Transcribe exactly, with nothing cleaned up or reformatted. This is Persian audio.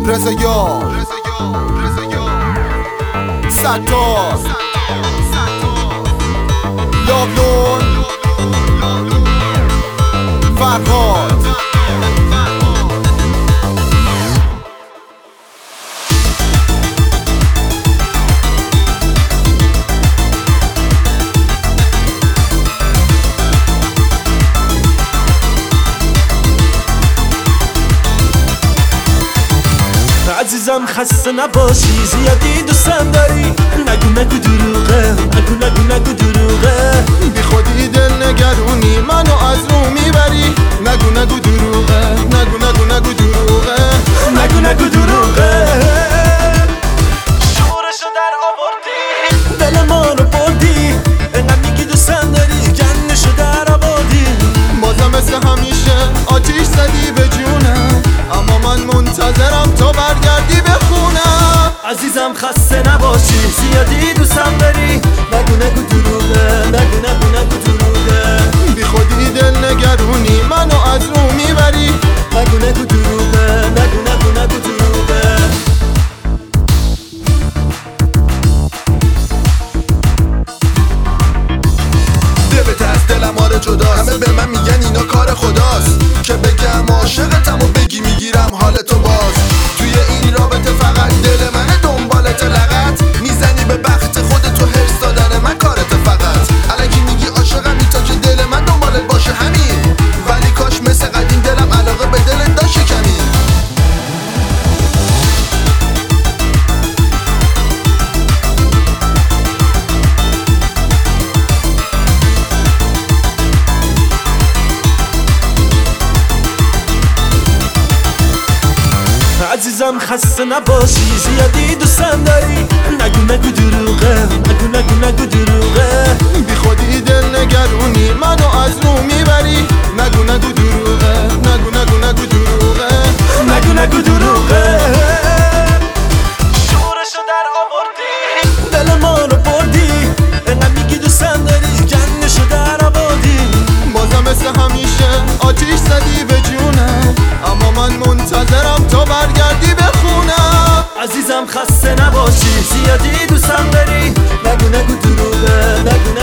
رضا یار ستار لابلون فرهاد عزیزم خسته نباشی زیادی دوستم داری نگو نگو دروغه نگو نگو نگو دروغه بی خودی دل نگرونی منو از رو میبری نگو نگو دروغه نگو نگو نگو دروغه نگو نگو دروغه شورشو در آوردی دل ما رو بردی انقدر میگی دوستم داری جنشو در آوردی بازم مثل همیشه آتیش زدی به جونم اما من منتظرم تا برگردی به خونم عزیزم خسته نباشی زیادی دوستم داری نگو نگو دروغه نگو نگو نگو دروغه بی خودی دل نگرونی منو از رو میبری نگو نگو دروغه نگو نگو نگو دروغه دلت از دلم آره جداست همه به من میگن اینا کار خداست که بگم عاشقتم و بگی میگیرم حالتو باز توی این رابطه فقط دل منه دنبالت لغت میزنی به بخت خودتو حرص دادن من کارت فقط الکی میگی عاشقمی تا که دل من دنبالت باشه همین ولی کاش مثل قدیم دلم علاقه به دلت داشت کمی عزیزم خسته نباشی زیادی دوستم داری نگو نگو دروغه نگو نگو نگو دروغه بی خودی دل نگرونی منو از رو میبری نگو نگو دروغه نگو نگو نگو دروغه نگو نگو دروغه شورشو در آوردی دل ما رو بردی انقدر میگی دوستم داری جنشو در آوردی بازم مثل همیشه آتیش زدی به جونم اما من منتظرم تا برگردی به خونم عزیزم خسته نباشی زیادی دوستم داری نگو نگو دروغه نگو